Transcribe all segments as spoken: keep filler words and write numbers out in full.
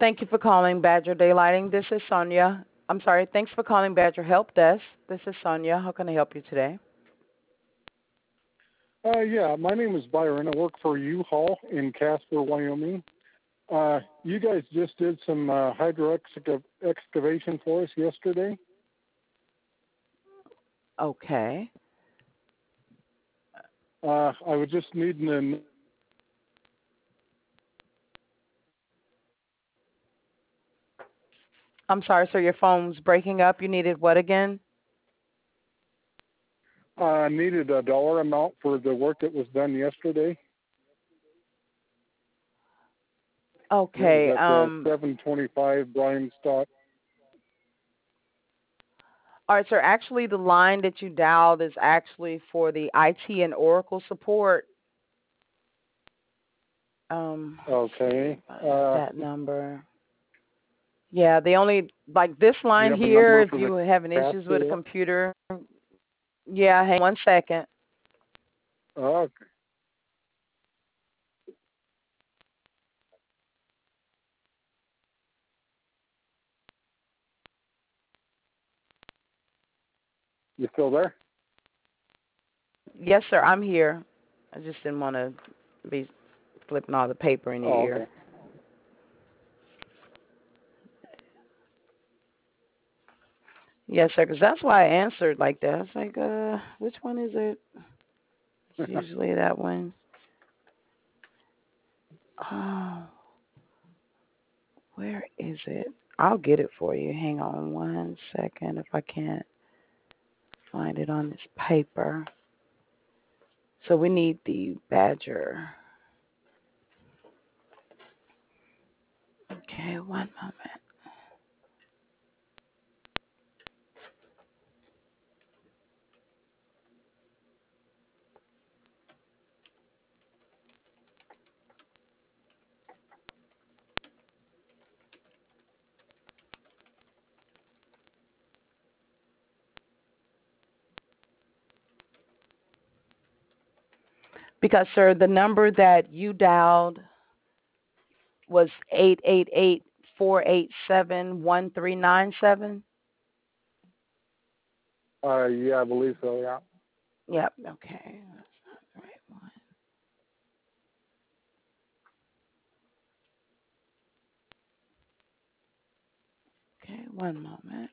Thank you for calling Badger Daylighting. This is Sonia. I'm sorry. Thanks for calling Badger Help Desk. This is Sonia. How can I help you today? Uh, yeah, my name is Byron. I work for U-Haul in Casper, Wyoming. Uh, you guys just did some uh, hydro exca- excavation for us yesterday. Okay. Uh, I was just needing an I'm sorry, sir. Your phone's breaking up. You needed what again? uh, needed a dollar amount for the work that was done yesterday. It was Okay. at the Um. seven twenty-five Brian Stock. All right, sir. Actually, the line that you dialed is actually for the I T and Oracle support. Um. Let's see Okay. if I get Uh, that number. Yeah, the only like this do you line have a here. number If for the you having issues with a Casper? computer, yeah. Hang one second. Okay. You still there? Yes, sir. I'm here. I just didn't want to be flipping all the paper in your Oh, ear. okay. Yes, sir. Because that's why I answered like that. I was like, uh, which one is it? It's usually that one. Oh, where is it? I'll get it for you. Hang on one second if I can't find it on this paper. So we need the badger. Okay, one moment. Because, sir, the number that you dialed was eight eight eight four eight seven one three nine seven. Uh, yeah, I believe so. Yeah. Yep. Okay. That's not the right one. Okay. One moment.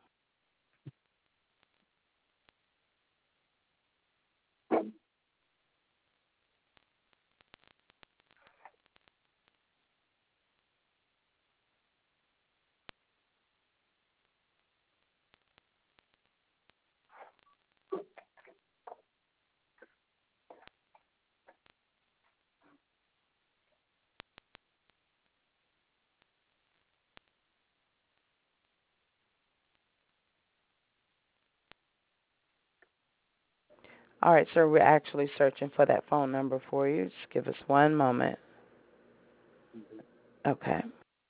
All right, sir. We're actually searching for that phone number for you. Just give us one moment. Okay.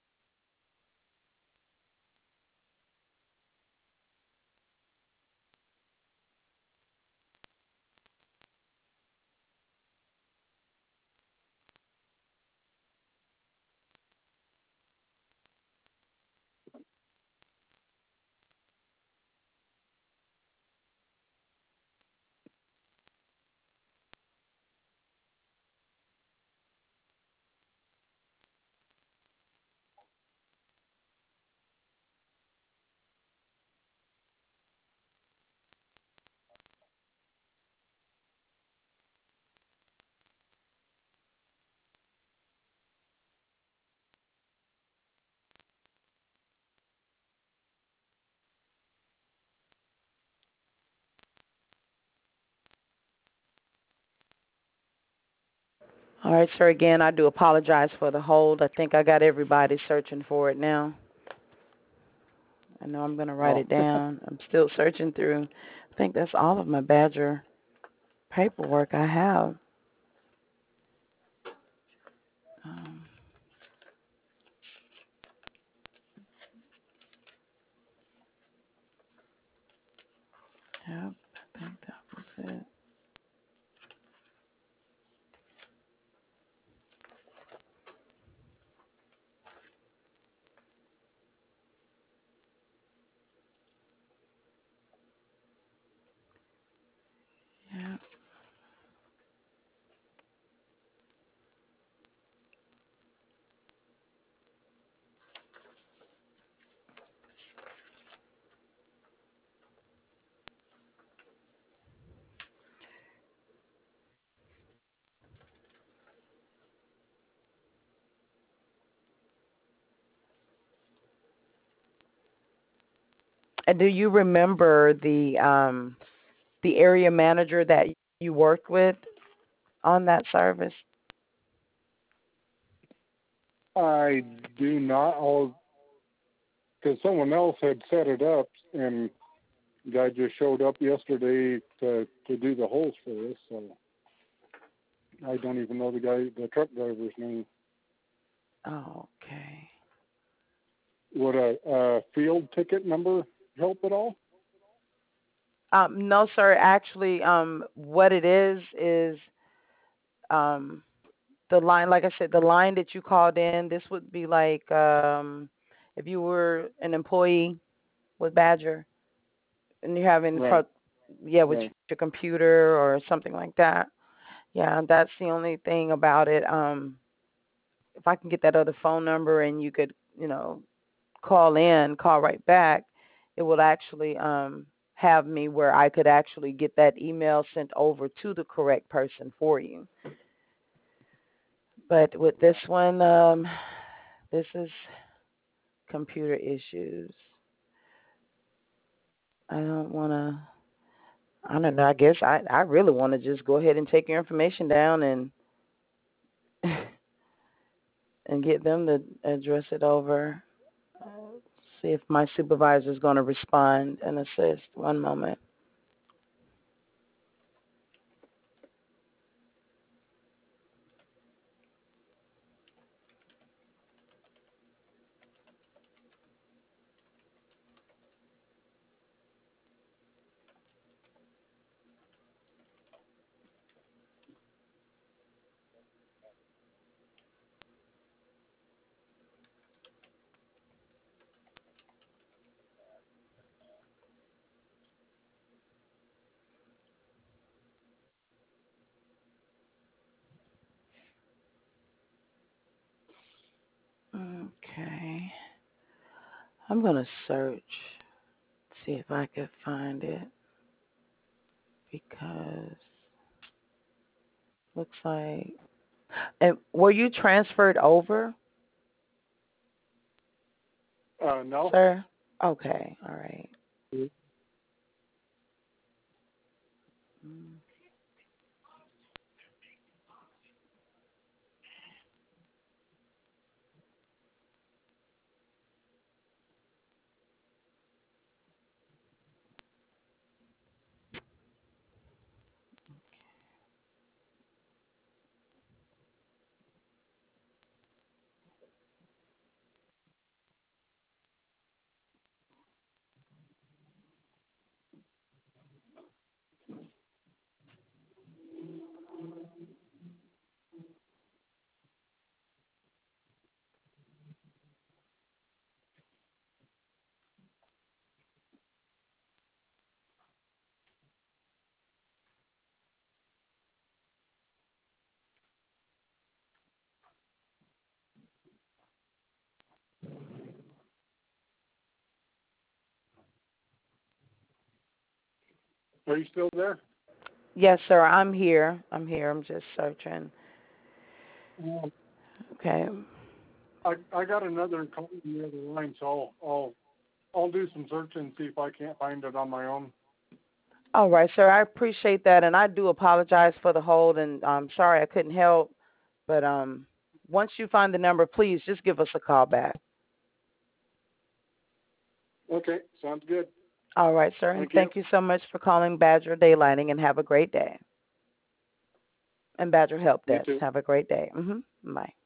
All right, sir. Again, I do apologize for the hold. I think I got everybody searching for it now. I know I'm going to write Oh. it down. I'm still searching through. I think that's all of my Badger paperwork I have. Um, yep, I think that was it. And do you remember the um the area manager that you worked with on that service? I do not, all because someone else had set it up, and the guy just showed up yesterday to to do the holes for this. So I don't even know the guy, the truck driver's name. Oh, okay. Would a, a field ticket number help at all? Um, no, sir. Actually, um, what it is is um, the line. Like I said, the line that you called in. This would be like um, if you were an employee with Badger and you're having pro- Right. yeah, with Right. your computer or something like that. Yeah, that's the only thing about it. Um, if I can get that other phone number and you could, you know, call in, call right back, it will actually um, have me where I could actually get that email sent over to the correct person for you. But with this one, um, this is computer issues. I don't want to. I don't know. I guess I I really want to just go ahead and take your information down and and get them to address it over. Uh, see if my supervisor is going to respond and assist. One moment. Okay. I'm going to search, see if I can find it, because looks like. And were you transferred over, Uh, no. sir? Okay. All right. Mm. Are you still there? Yes, sir. I'm here. I'm here. I'm just searching. Um, Okay. I I got another call on the other line, so I'll I'll I'll do some searching and see if I can't find it on my own. All right, sir. I appreciate that, and I do apologize for the hold, and I'm sorry I couldn't help. But um, once you find the number, please just give us a call back. Okay, sounds good. All right, sir. And Thank you. thank you so much for calling Badger Daylighting, and have a great day. And Badger Help You Desk. too. Have a great day. Mm-hmm. Bye.